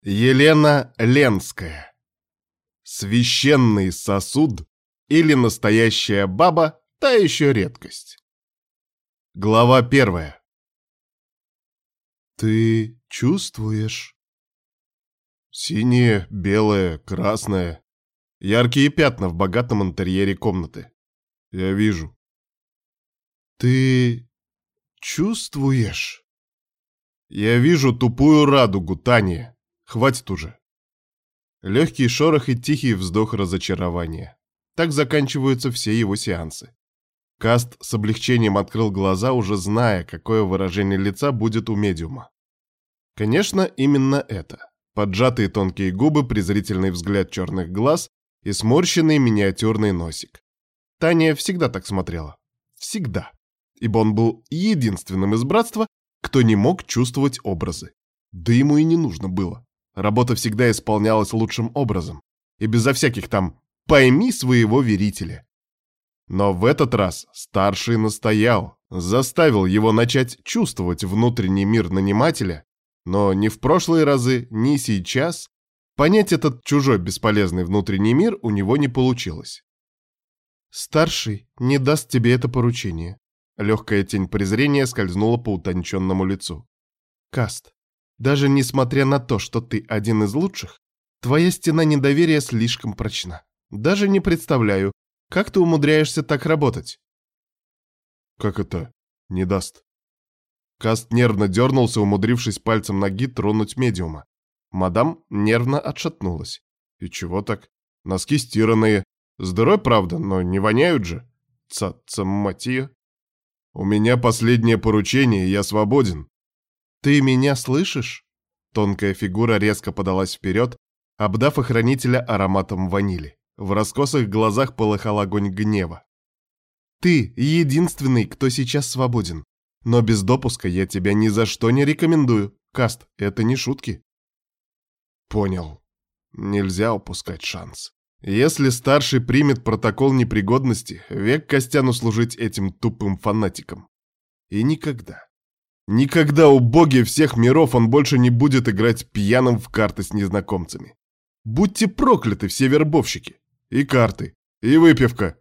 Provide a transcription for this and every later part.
Елена Ленская. Священный сосуд или настоящая баба — та еще редкость. Глава 1. Ты чувствуешь? Синее, белое, красное. Яркие пятна в богатом интерьере комнаты. Я вижу. Ты чувствуешь? Я вижу тупую радугу, Таня. Хватит уже. Легкий шорох и тихий вздох разочарования. Так заканчиваются все его сеансы. Каст с облегчением открыл глаза, уже зная, какое выражение лица будет у медиума. Конечно, именно это. Поджатые тонкие губы, презрительный взгляд черных глаз и сморщенный миниатюрный носик. Таня всегда так смотрела. Всегда. Ибо он был единственным из братства, кто не мог чувствовать образы. Да ему и не нужно было. Работа всегда исполнялась лучшим образом. И безо всяких там «пойми своего верителя». Но в этот раз старший настоял, заставил его начать чувствовать внутренний мир нанимателя, но ни в прошлые разы, ни сейчас понять этот чужой бесполезный внутренний мир у него не получилось. «Старший не даст тебе это поручение». Легкая тень презрения скользнула по утонченному лицу. «Каст, даже несмотря на то, что ты один из лучших, твоя стена недоверия слишком прочна. Даже не представляю, как ты умудряешься так работать?» «Как это не даст?» Каст нервно дернулся, умудрившись пальцем ноги тронуть медиума. Мадам нервно отшатнулась. «И чего так? Носки стиранные. С дырой, правда, но не воняют же. Цаца, мать ее. У меня последнее поручение, я свободен». «Ты меня слышишь?» Тонкая фигура резко подалась вперед, обдав охранителя ароматом ванили. В раскосых глазах полыхал огонь гнева. «Ты единственный, кто сейчас свободен. Но без допуска я тебя ни за что не рекомендую. Каст, это не шутки». «Понял. Нельзя упускать шанс. Если старший примет протокол непригодности, век Костяну служить этим тупым фанатикам. И никогда, никогда у боги всех миров он больше не будет играть пьяным в карты с незнакомцами. Будьте прокляты все вербовщики. И карты, и выпивка.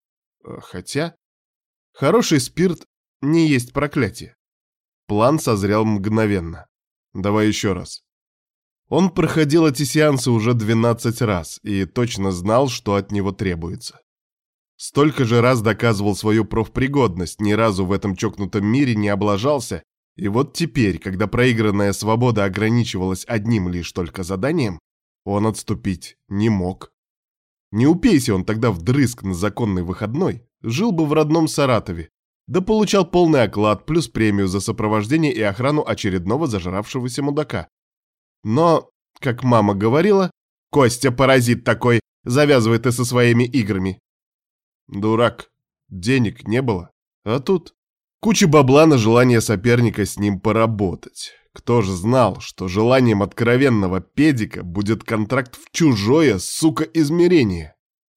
Хотя, хороший спирт не есть проклятие». План созрел мгновенно. Давай еще раз. Он проходил эти сеансы уже 12 раз и точно знал, что от него требуется. Столько же раз доказывал свою профпригодность, ни разу в этом чокнутом мире не облажался, и вот теперь, когда проигранная свобода ограничивалась одним лишь только заданием, он отступить не мог. Не упейся он тогда вдрызг на законный выходной, жил бы в родном Саратове, да получал полный оклад плюс премию за сопровождение и охрану очередного зажравшегося мудака. Но, как мама говорила, «Костя, паразит такой, завязывай ты со своими играми». Дурак, денег не было, а тут куча бабла на желание соперника с ним поработать. Кто же знал, что желанием откровенного педика будет контракт в чужое, сука, измерение?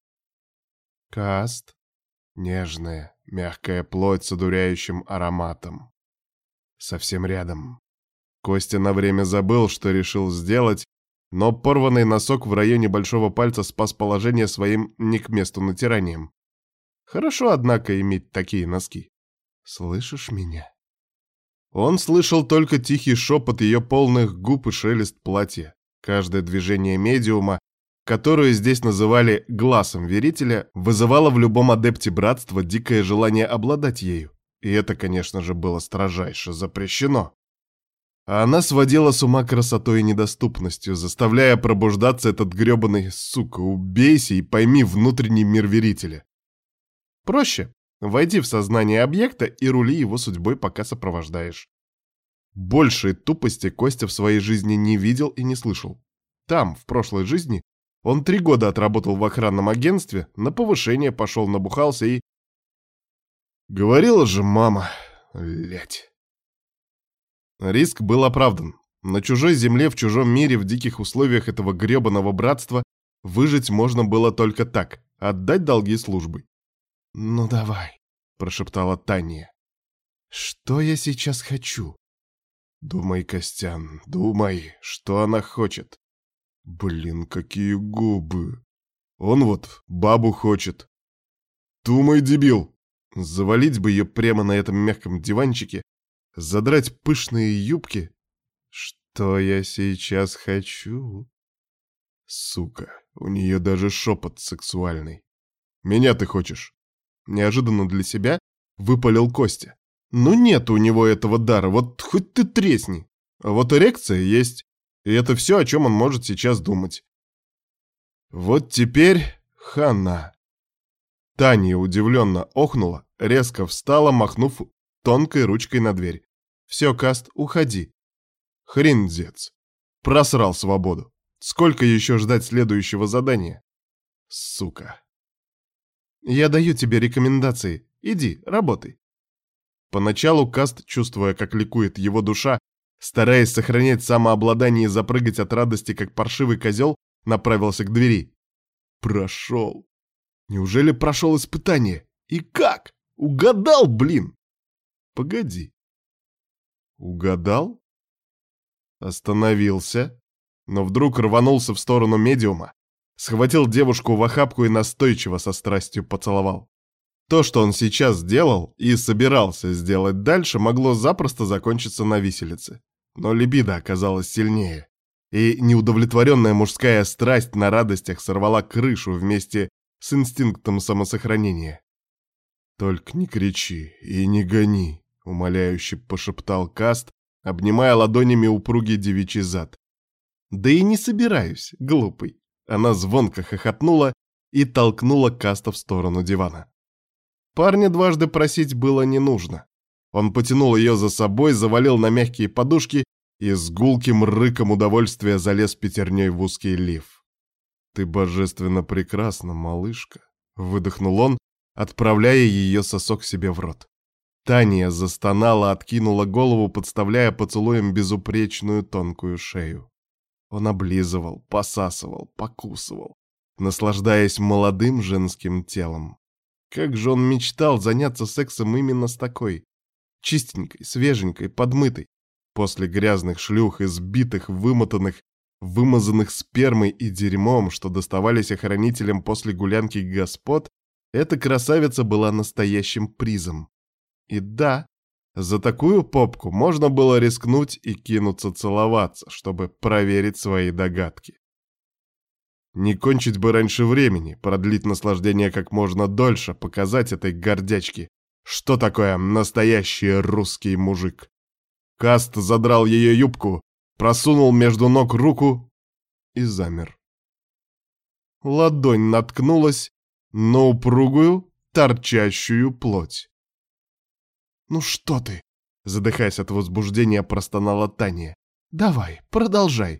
Каст. Нежная, мягкая плоть с одуряющим ароматом. Совсем рядом. Костя на время забыл, что решил сделать, но порванный носок в районе большого пальца спас положение своим не к месту натиранием. Хорошо, однако, иметь такие носки. «Слышишь меня?» Он слышал только тихий шепот ее полных губ и шелест платья. Каждое движение медиума, которое здесь называли «глазом верителя», вызывало в любом адепте братства дикое желание обладать ею. И это, конечно же, было строжайше запрещено. А она сводила с ума красотой и недоступностью, заставляя пробуждаться этот грёбаный «сука, убейся и пойми внутренний мир верителя». Проще. Войди в сознание объекта и рули его судьбой, пока сопровождаешь. Большей тупости Костя в своей жизни не видел и не слышал. Там, в прошлой жизни, он 3 года отработал в охранном агентстве, на повышение пошел, набухался и... Говорила же мама, блядь. Риск был оправдан. На чужой земле, в чужом мире, в диких условиях этого грёбаного братства выжить можно было только так — отдать долги службой. «Ну давай», — прошептала Таня. «Что я сейчас хочу?» Думай, Костян, думай, что она хочет. Блин, какие губы. Он вот бабу хочет. Думай, дебил. Завалить бы ее прямо на этом мягком диванчике, задрать пышные юбки. Что я сейчас хочу? Сука, у нее даже шепот сексуальный. Меня ты хочешь? Неожиданно для себя выпалил Костя. Ну нет у него этого дара, вот хоть ты тресни. А вот эрекция есть, и это все, о чем он может сейчас думать. Вот теперь хана. Таня удивленно охнула, резко встала, махнув тонкой ручкой на дверь. Все, Каст, уходи. Хрендец. Просрал свободу. Сколько еще ждать следующего задания? Сука. Я даю тебе рекомендации. Иди, работай. Поначалу Каст, чувствуя, как ликует его душа, стараясь сохранять самообладание и запрыгать от радости, как паршивый козел, направился к двери. Прошел. Неужели прошел испытание? И как? Угадал, блин! Погоди. Угадал? Остановился, но вдруг рванулся в сторону медиума, схватил девушку в охапку и настойчиво со страстью поцеловал. То, что он сейчас сделал и собирался сделать дальше, могло запросто закончиться на виселице. Но либидо оказалось сильнее, и неудовлетворенная мужская страсть на радостях сорвала крышу вместе с инстинктом самосохранения. «Только не кричи и не гони», — умоляюще пошептал Каст, обнимая ладонями упругий девичий зад. «Да и не собираюсь, глупый». Она звонко хохотнула и толкнула Каста в сторону дивана. Парня дважды просить было не нужно. Он потянул ее за собой, завалил на мягкие подушки и с гулким рыком удовольствия залез пятерней в узкий лиф. «Ты божественно прекрасна, малышка», — выдохнул он, отправляя ее сосок себе в рот. Таня застонала, откинула голову, подставляя поцелуем безупречную тонкую шею. Он облизывал, посасывал, покусывал, наслаждаясь молодым женским телом. Как же он мечтал заняться сексом именно с такой, чистенькой, свеженькой, подмытой, после грязных шлюх, избитых, вымотанных, вымазанных спермой и дерьмом, что доставались охранителям после гулянки господ, эта красавица была настоящим призом. И да, за такую попку можно было рискнуть и кинуться целоваться, чтобы проверить свои догадки. Не кончить бы раньше времени, продлить наслаждение как можно дольше, показать этой гордячке, что такое настоящий русский мужик. Каст задрал ее юбку, просунул между ног руку и замер. Ладонь наткнулась на упругую, торчащую плоть. «Ну что ты?» — задыхаясь от возбуждения, простонала Таня. «Давай, продолжай».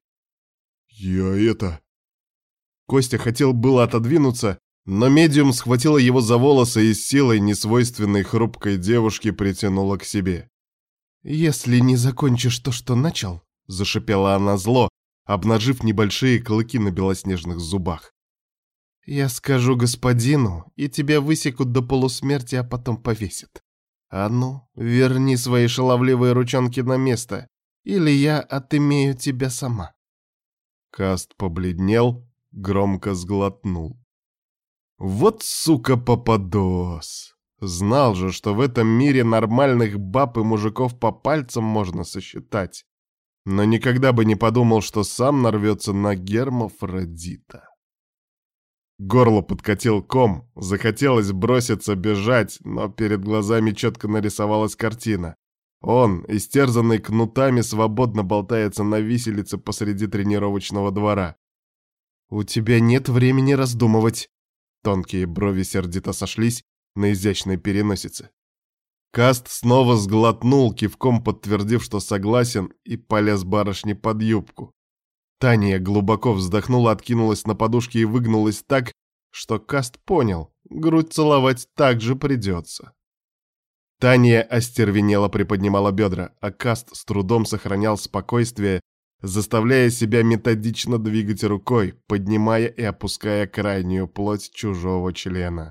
«Я...» Костя хотел было отодвинуться, но медиум схватила его за волосы и с силой, несвойственной хрупкой девушке, притянула к себе. «Если не закончишь то, что начал», — зашипела она зло, обнажив небольшие клыки на белоснежных зубах. «Я скажу господину, и тебя высекут до полусмерти, а потом повесят. А ну, верни свои шаловливые ручонки на место, или я отымею тебя сама». Каст побледнел, громко сглотнул. Вот сука попадос. Знал же, что в этом мире нормальных баб и мужиков по пальцам можно сосчитать, но никогда бы не подумал, что сам нарвется на гермафродита. Горло подкатил ком, захотелось броситься бежать, но перед глазами четко нарисовалась картина. Он, истерзанный кнутами, свободно болтается на виселице посреди тренировочного двора. «У тебя нет времени раздумывать». Тонкие брови сердито сошлись на изящной переносице. Каст снова сглотнул, кивком подтвердив, что согласен, и полез барышне под юбку. Таня глубоко вздохнула, откинулась на подушке и выгнулась так, что Каст понял, грудь целовать также придется. Таня остервенело приподнимала бедра, а Каст с трудом сохранял спокойствие, заставляя себя методично двигать рукой, поднимая и опуская крайнюю плоть чужого члена.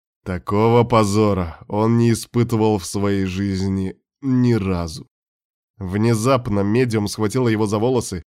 Такого позора он не испытывал в своей жизни ни разу. Внезапно медиум схватила его за волосы